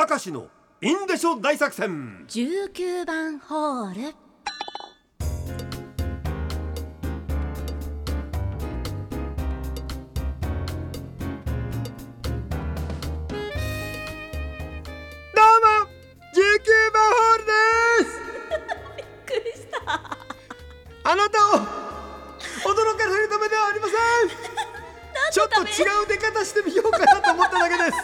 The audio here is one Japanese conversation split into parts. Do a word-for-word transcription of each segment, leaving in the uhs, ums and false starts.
かしのインデショ大作戦じゅうきゅうばんホール。 どうもじゅうきゅうばんホールですびっくりした。 あなたを驚かせるためではありませんちょっと違う出方してみようかなと思っただけです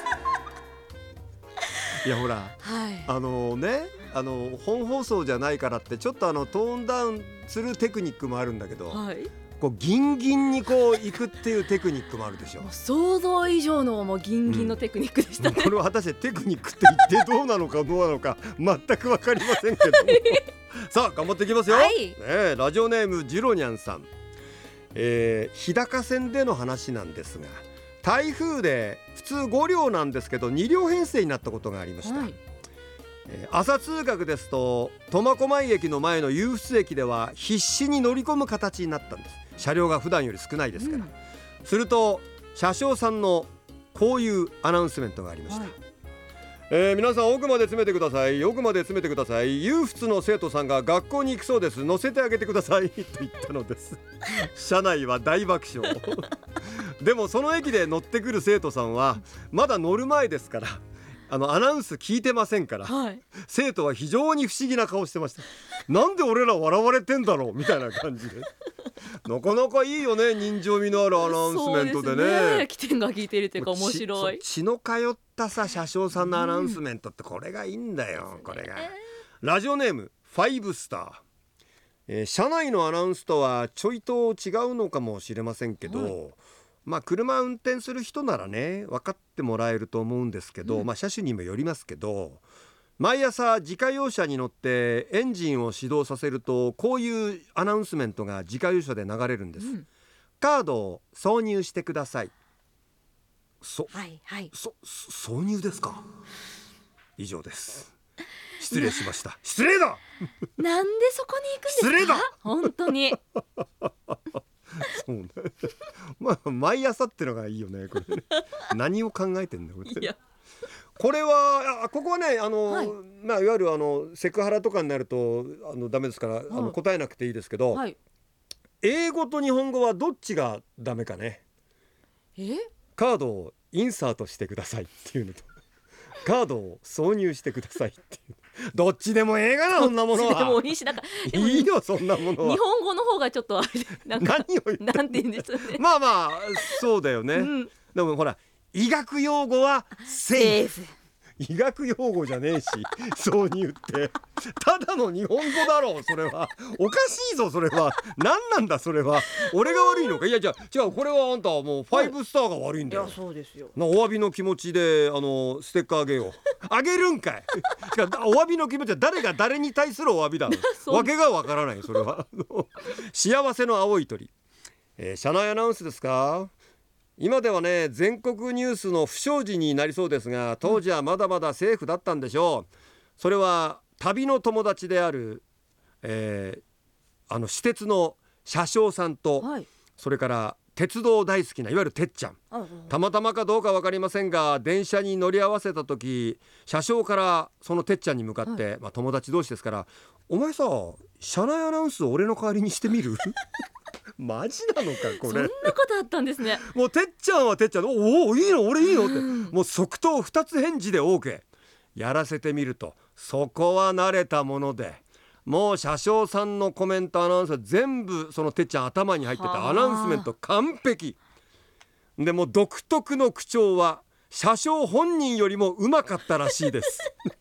いやほら、 はい、 あのねあの本放送じゃないからってちょっとあのトーンダウンするテクニックもあるんだけど、 はい、 こうギンギンにこう行くっていうテクニックもあるでしょ。 もう想像以上のもうギンギンのテクニックでしたね、 うん、これは果たしてテクニックって言ってどうなのかどうなのか全く分かりませんけどさあ頑張っていきますよ、 はいね、ラジオネームジロニャンさん、えー、日高線での話なんですが、台風で普通ご両なんですけどに両編成になったことがありました、はい、えー、朝通学ですと苫小牧駅の前の湧出駅では必死に乗り込む形になったんです。車両が普段より少ないですから、うん、すると車掌さんのこういうアナウンスメントがありました、はい、えー、皆さん奥まで詰めてください、奥まで詰めてください、湧出の生徒さんが学校に行くそうです、乗せてあげてくださいと言ったのです車内は大爆笑でもその駅で乗ってくる生徒さんはまだ乗る前ですから、あのアナウンス聞いてませんから、はい、生徒は非常に不思議な顔してました。なんで俺ら笑われてんだろうみたいな感じでなかなかいいよね、人情味のあるアナウンスメントでね。そうですね、起点が効いているというか面白い。 血の通ったさ車掌さんのアナウンスメントってこれがいいんだよ、うん、これが。ラジオネームファイブスター、えー、車内のアナウンスとはちょいと違うのかもしれませんけど、はい、まあ車運転する人ならね分かってもらえると思うんですけど、うん、まあ車種にもよりますけど、毎朝自家用車に乗ってエンジンを始動させるとこういうアナウンスメントが自家用車で流れるんです、うん、カードを挿入してください。そ、はいはい、そ挿入ですか。以上です。失礼しました失礼だなんでそこに行くんですか。 失礼だ本当にそうねまあ毎朝ってのがいいよねこれね何を考えてんだこれ。いやこれはここはねあの、はい、まあ、いわゆるあのセクハラとかになるとあのダメですから、はい、あの答えなくていいですけど、はい、英語と日本語はどっちがダメかね。えカードをインサートしてくださいっていうのとカードを挿入してくださいっていうどっちでもええがなそんなものは。どっちでもいいし、なんかいいよそんなものは。 日本語の方がちょっとあれなんか何を言ってんの。 なんて言うんですよねまあまあそうだよね、うん、でもほら医学用語はセーフ。医学用語じゃねえし挿入ってただの日本語だろう。それはおかしいぞ。それは何なんだそれは。俺が悪いのか。いやじゃあ違う、これはあんたもうファイブスターが悪いんだよ。 いやそうですよ。 なお詫びの気持ちであのステッカーあげよう。あげるんかいお詫びの気持ちは誰が誰に対するお詫びだのわけがわからない。それは幸せの青い鳥、えー、車内アナウンスですか。今ではね全国ニュースの不祥事になりそうですが、当時はまだまだセーフだったんでしょう。それは旅の友達である、えー、あの私鉄の車掌さんと、はい、それから鉄道大好きないわゆるてっちゃん、たまたまかどうか分かりませんが電車に乗り合わせた時、車掌からそのてっちゃんに向かって、はい、まあ、友達同士ですから、お前さ車内アナウンスを俺の代わりにしてみるマジなのかこれ。 そんなことあったんですね。 もうてっちゃんはてっちゃん、おおいいの俺いいのって、うん、もう即答ふたつ返事で OK やらせてみると、そこは慣れたもので、もう車掌さんのコメントアナウンスは全部そのてっちゃん頭に入ってた。アナウンスメント完璧で、も独特の口調は車掌本人よりもうまかったらしいです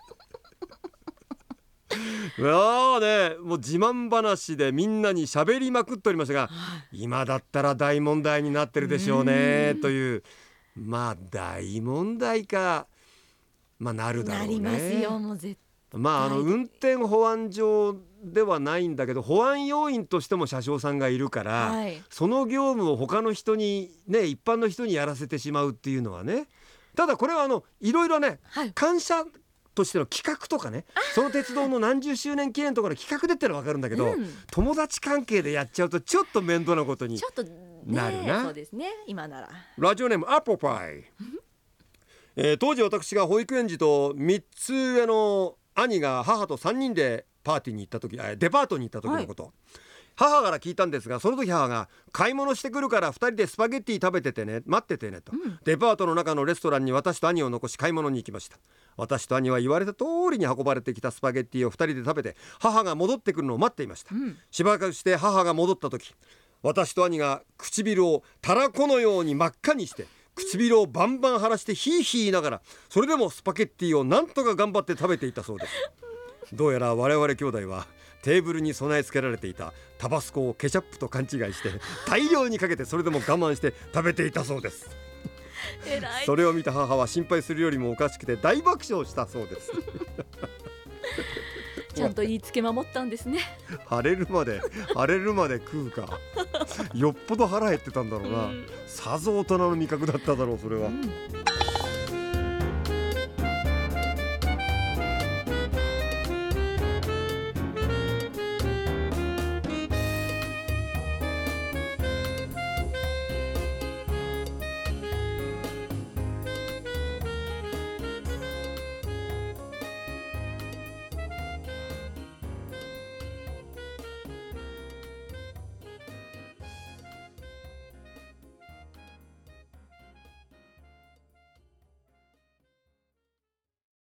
いやね、もう自慢話でみんなに喋りまくっておりましたが、今だったら大問題になってるでしょうねという、まあ大問題か、まあなるだろうね。 なりますよ、もう絶対。 まああの運転保安上ではないんだけど、保安要員としても車掌さんがいるから、はい、その業務を他の人にね、一般の人にやらせてしまうっていうのはね。ただこれはあのいろいろね、はい、感謝としての企画とかね、その鉄道の何十周年記念とかの企画でってのは分かるんだけど、うん、友達関係でやっちゃうとちょっと面倒なことになるな。 そうですね、今なら。 ラジオネームアップルパイえー、当時私が保育園児とみっつ上の兄が母とさんにんでパーティーに行った時、デパートに行った時のこと、はい、母から聞いたんですが、その時母が買い物してくるからふたりでスパゲッティ食べててね、待っててねと、うん、デパートの中のレストランに私と兄を残し買い物に行きました。私と兄は言われた通りに運ばれてきたスパゲッティをふたりで食べて、母が戻ってくるのを待っていました、うん、しばらくして母が戻った時、私と兄が唇をたらこのように真っ赤にして唇をバンバン腫らしてヒーヒー言いながら、それでもスパゲッティをなんとか頑張って食べていたそうです。どうやら我々兄弟はテーブルに備え付けられていたタバスコをケチャップと勘違いして大量にかけて、それでも我慢して食べていたそうです。 偉い。 それを見た母は心配するよりもおかしくて大爆笑したそうです。 ちゃんと言いつけ守ったんですね。 腫れるまで腫れるまで食うか。よっぽど腹減ってたんだろうな、うん、さぞ大人の味覚だっただろうそれは、うん